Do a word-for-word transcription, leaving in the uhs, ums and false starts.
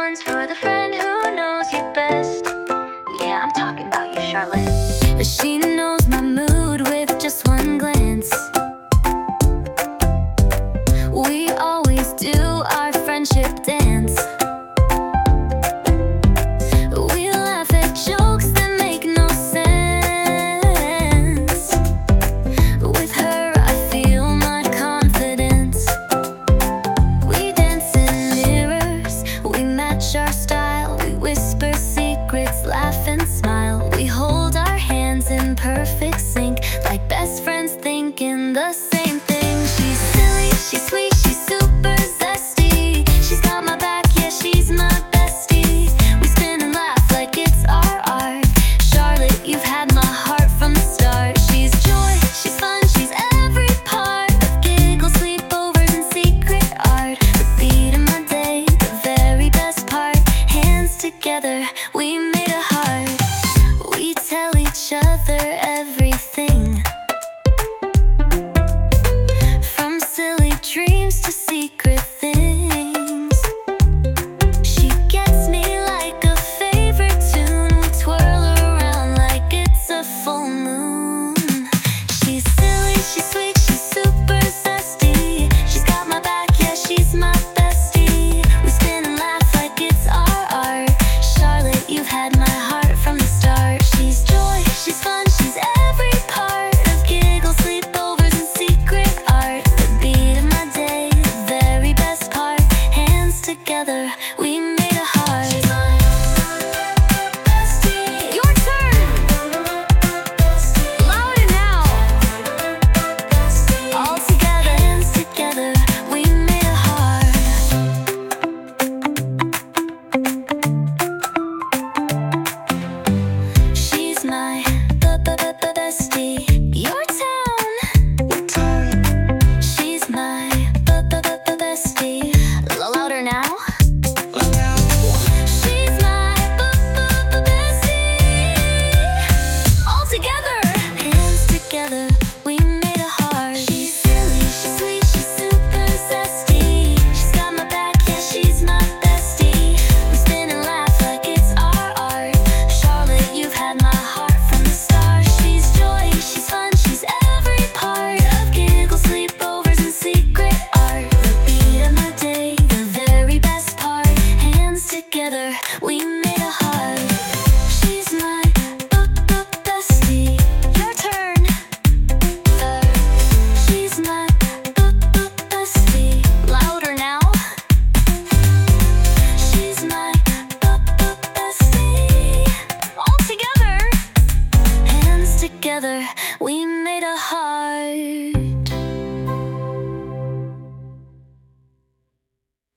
one's for the friend who knows you best. Yeah, I'm talking about you, Charlotte. She knows my mood with just one glance. We always do our friendship dance. We laugh at jokes that make no sense. With her I feel my confidence. We dance in mirrors, we match our style. We whisper secrets, laugh and smile. We hold our hands in perfect sync, like best friends thinking the same thing. She's silly, she's sweet, she's super zesty. She's got my back, yeah, she's my bestie. We spin and laugh like it's our art. Charlotte, you've had my heart from the start. She's joy, she's fun, she's every part of giggles, sleepovers, and secret art. The beat of my day, the very best part. Hands together, we made a heart. We tell each other everything, from silly dreams to secret things. She gets me like a favorite tune. We twirl around like it's a full moon. She's silly, she's sweet, she's super zesty. She's got my back, yeah, she's my bestie. We spin and laugh like it's our art. Charlotte, you've had my heart from the start. She's joy, she's fun, she's every part of giggles, sleepovers, and secret art. The beat of my day, the very best part. Hands together, we made a heart. She's my bestie. Your turn. Louder now. All together, hands together, we made a heart. She's my bestie. Your town. She's my bestie. Louder now. She's my bestie. All together, hands together, we made a heart. She's silly, she's sweet, she's super zesty. She's got my back, yeah, she's my bestie. We spin and laugh like it's our art. Charlotte, you've had my heart from the start. She's joy, she's fun, she's every part of giggles, sleepovers, and secret art. The beat of my day, the very best part. Hands together, we made a heart. She's my bestie. Your turn. She's my bestie. Louder now. She's my bestie. All together, hands together, we made a heart.